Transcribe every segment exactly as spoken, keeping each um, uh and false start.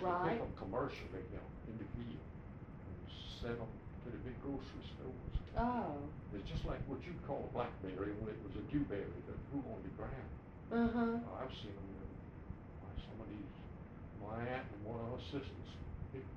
They Right. pick them commercially, you know, in the field and sell them to the big grocery stores. Oh. It's just like what you call a blackberry, only it was a dewberry that grew on the ground. Uh-huh. Uh, I've seen them in uh, some of these. My aunt and one of her sisters picked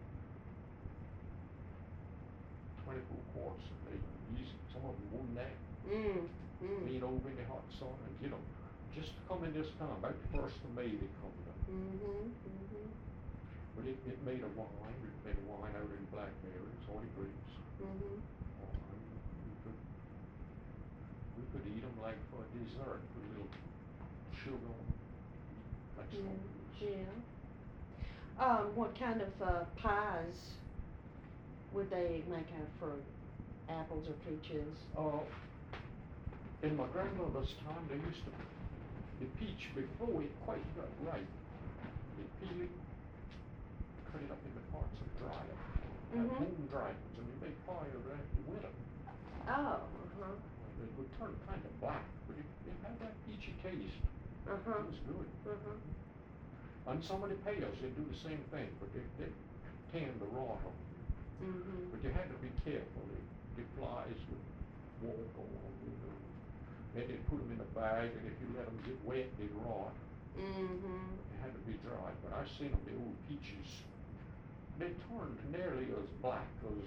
twenty-four quarts a day, easy. Some of them wouldn't that. Mm. Mm. Lean over in the hot sun and get them. Just coming this time, about the first of May they come up. Mm-hmm. Mm-hmm. But it, it made a wine, it made a wine out of the blackberries or the grapes. Mm-hmm. Oh, I mean, we could, we could eat them like for dessert, put a little sugar on them, like Yeah. strawberries. Yeah. Um, what kind of uh, pies would they make out of fruit? Apples or peaches? Uh, in my grandmother's time, they used to, the peach, before it quite got ripe, they peel it, cut it up into parts and dry it. Like Mm-hmm. moon dragons, and they make pie of that after winter. Oh. Uh-huh. Well, it would turn kind of black, but it, it had that peachy taste. Uh-huh. It was good. Uh-huh. On some of the pails, they do the same thing, but they, they tend to rot them. Mm-hmm. But you had to be careful. The, the flies would walk on, you know. Then they'd put them in a bag, and if you let them get wet, they'd rot. Mm-hmm. They had to be dry. But I seen them, the old peaches. They turned nearly as black as,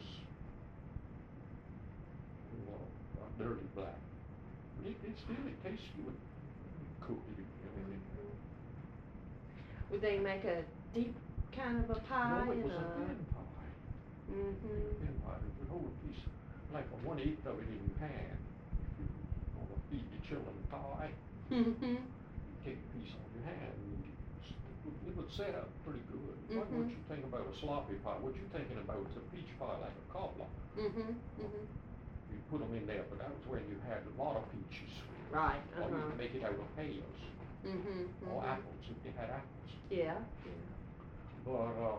well, not dirty black. But it, it still, it tastes good. Cooked it, everything. Mm-hmm. Would they make a deep kind of a pie? No, it and was a thin pie. Mm-hmm. Thin pie. It was a whole piece, like a one eighth of it in your hand. If you want to feed your children pie, Mm-hmm. you take a piece on your hand. And you, it, would, it would set up pretty good. What Mm-hmm. would you think about a sloppy pie? What you thinking about is a peach pie, like a cobbler. Mm-hmm. Mm-hmm. You put them in there, but that was when you had a lot of peaches. Right. Or you Uh-huh. could make it out of pears. Mm-hmm. Or Mm-hmm. apples, if they had apples. Yeah. Yeah. But, uh,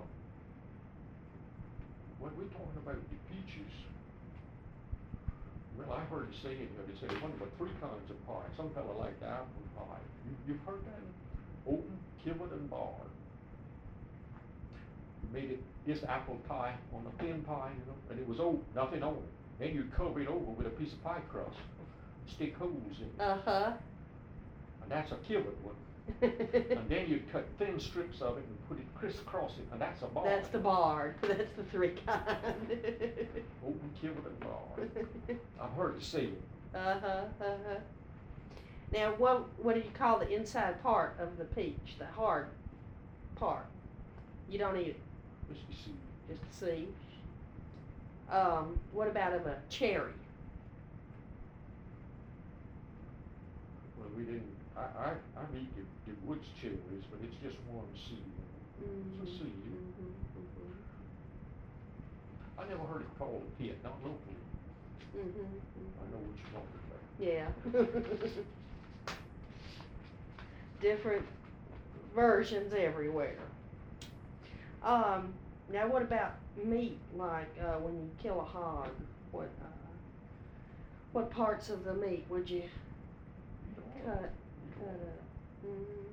when we're talking about the peaches, well, I heard the saying, you know, they say one but three kinds of pie. Some fella liked apple pie. You, you've heard that? Oaten, Kibbut, and barred. You made it, this apple pie on a thin pie, you know, and it was oat, nothing on it. Then you'd cover it over with a piece of pie crust, stick holes in it. Uh-huh. And that's a Kibbut one. And then you'd cut thin strips of it and put it crisscross it, and that's a barred. That's the barred. That's the three kind. Oaten, Kibbut, and barred. I've heard it say it. Uh-huh. Uh-huh. Now, what what do you call the inside part of the peach? The hard part. You don't eat it, Just the seed. just the seed. Um, what about of a cherry? Well, we didn't, I, I, I eat the, the woods cherries, but it's just one seed. Mm-hmm. It's a seed. Mm-hmm. Mm-hmm. I never heard it called a pit, not locally. Mm-hmm. I know what you're talking about. Yeah. Different versions everywhere. Um, now what about meat, like uh, when you kill a hog? What uh, what parts of the meat would you You know, cut you cut know, up? Mm-hmm.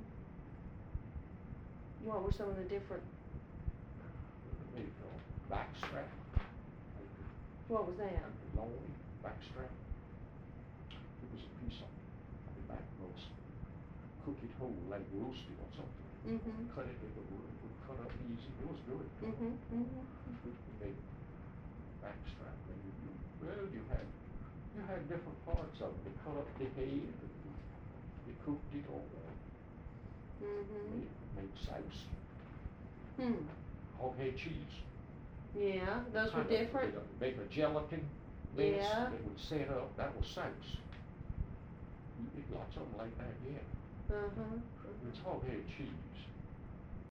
What were some of the different? what do they call it? Backstrap. Like the, What was that? like the loin, backstrap. It was a piece of the back most. Cook it whole, like roasted or something. Mm-hmm. Cut it, it would, it would cut up easy. It was good. Mm-hmm. Mm-hmm. Mm-hmm. They backstrap, and you, you, well, you had, you had different parts of it. They cut up the head, and they cooked it all, Mm-hmm. made, made sauce, Hmm. hog head cheese. Yeah, those were Kind of- different. Make a gelatin mix Yeah. that would set up, that was sauce. You get lots of them like that, yeah. Uh-huh. It's hog head cheese.